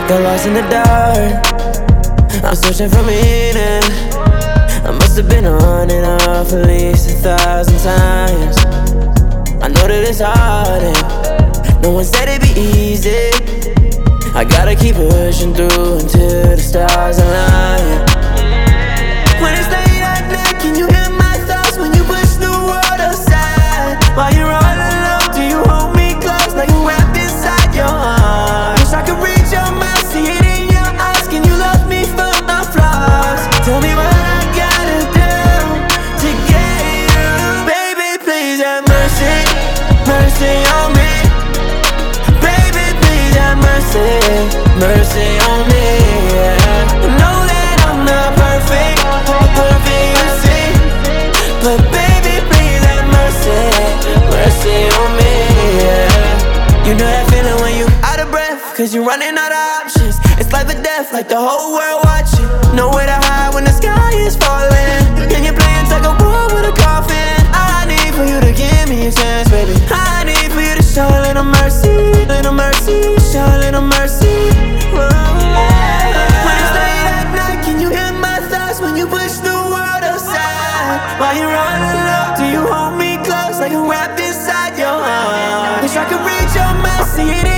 Got lost in the dark, I'm searching for meaning. I must have been on and off at least 1,000 times. I know that it's hard and no one said it'd be easy. I gotta keep pushing through until the stars align. When it's late at night, can you hear my thoughts when you push the world aside? While you're all alone, do you hold me close like you're wrapped inside your arms? Wish I could reach your mouth, see it in your eyes. Can you love me for my flaws? Tell me what I gotta do to get you. Baby, please have mercy, mercy on me. Baby, please have mercy, mercy on me, yeah. I know that I'm not perfect, you see, but baby, please have mercy, mercy on me, yeah. You know that feeling when you out of breath, cause you're running out of options. It's life or death, like the whole world watching. Nowhere to hide when the sky is falling. Can you play and take a war with a coffin? I need for you to give me a chance, baby. I need for you to show a little mercy, little mercy, show a little mercy. Whoa. When it's late at night, can you hear my thoughts when you push the world aside? While you're all alone, do you hold me close like I'm wrapped inside your arms? Wish I could reach your mouth, see it in